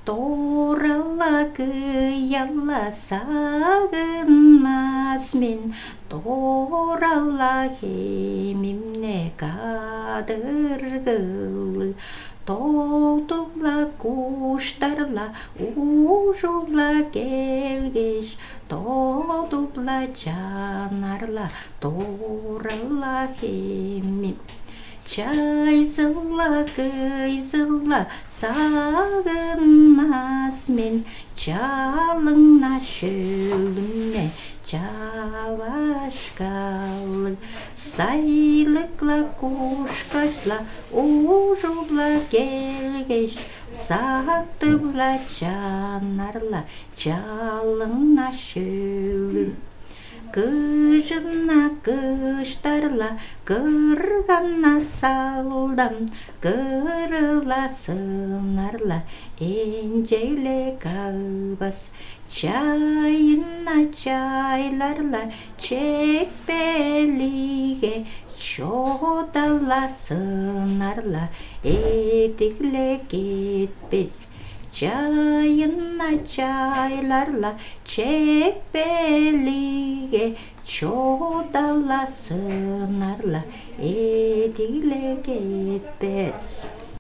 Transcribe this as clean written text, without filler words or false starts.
Торала кыяла сағынмас мен, торала кемімне кадыргылы. Тоутула куштарла ужула келгеш, тоутула жанарла торала кемім. Чайзыла кыйзыла сағынмас мен, жалыңна шөлімне чавашкалы. Сайлықла кушкашла ужула келгеш, сақтыбла жанарла жалыңна шөлім. Кыжына кыштарла кырганна салдам, кырыла сынарла энжейле кабас. Чайына чайларла чекпелиге, чотала сынарла этикле кетпес. Чайына чайларла чекпелиге, чотала сынарла этикле кетпес.